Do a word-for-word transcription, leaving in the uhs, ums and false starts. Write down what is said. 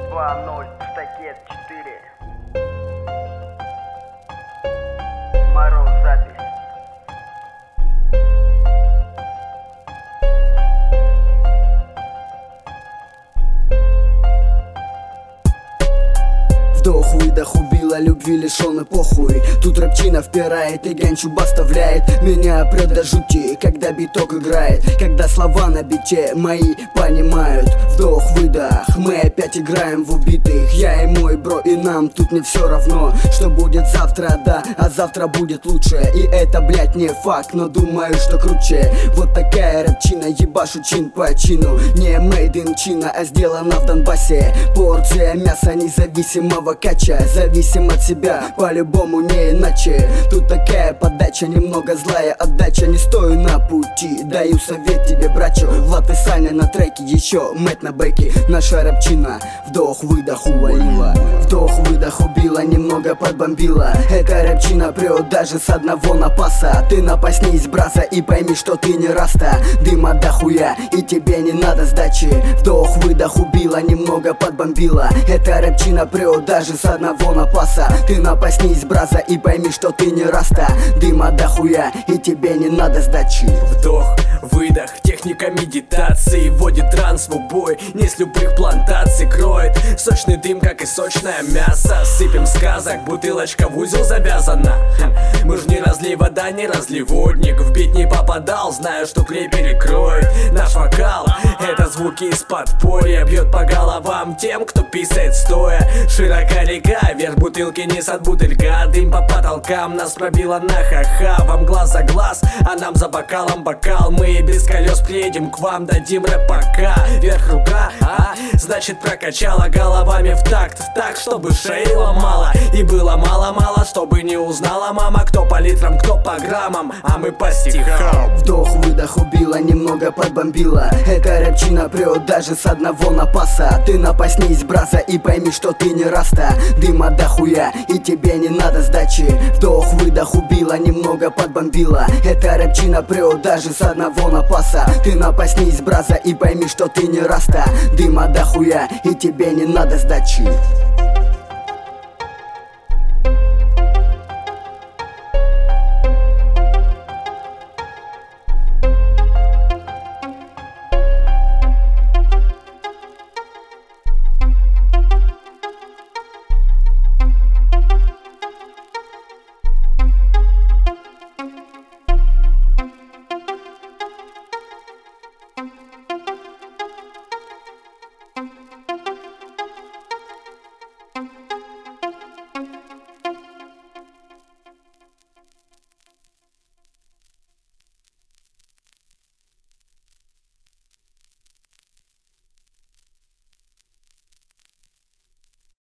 два ноль, стакет четыре. Мороз, запись. Вдох-выдох убила, любви лишён и похуй. Тут рэпчина впирает и гянчуба вставляет. Меня прёт до жути, когда биток играет. Когда слова на бите мои понимают. Вдох-выдох, мы опять играем в убитых. Я и мой бро, и нам тут не всё равно, что будет завтра, да, а завтра будет лучше. И это, блять, не факт, но думаю, что круче. Вот такая рэпчина, ебашу чин по чину. Не made in China, а сделана в Донбассе. Порция мяса независимого кача. Зависим от себя, по-любому не иначе. Тут такая подача, немного злая отдача. Не стою на пути, даю совет тебе, брачу. Влад и Саня на треке, еще Мэтт на бэке. Наша рэпчина вдох-выдох увалила. Вдох-выдох убила, немного подбомбила. Эта рэпчина прет даже с одного напаса. Ты напаснись, браза, и пойми, что ты не раста. Дыма дохуя, и тебе не надо сдачи. Вдох-выдох убила, немного подбомбила. Эта рэпчина прет даже с одного напаса. Ты напаснись, браза, и пойми, что ты не раста. Дыма дохуя, и тебе не надо сдачи. Вдох, выдох, техника медитации. Вводит транс в убой, не с любых плантаций. Кроет сочный дым, как и сочное мясо. Сыпем сказок, бутылочка в узел завязана. Мы ж не разлей вода, не разлей водник. В бит не попадал, знаю, что клей перекроет наш вокал. Это звуки из подполья, бьет по головам тем, кто писает стоя. Широка река, вверх бутылки несет бутылька. Дым по потолкам нас пробило на ха-ха. Вам глаз за глаз, а нам за бокалом бокал. Мы без колес приедем к вам, дадим рэп пока. Вверх рука, а? Значит прокачала головами в такт. Так, чтобы шеи ломала. И было мало-мало, чтобы не узнала мама, кто по литрам, кто по граммам, а мы по стихам. Вдох-выдох убила, немного подбомбила. Эта рэпчина прет даже с одного напаса. Ты напаснись, браза, и пойми, что ты не раста. Дыма дохуя, и тебе не надо сдачи. Вдох-выдох убила, немного подбомбила. Эта рэпчина прет даже с одного напаса. Ты напаснись, браза, и пойми, что ты не раста. Дыма дохуя, и тебе не надо сдачи.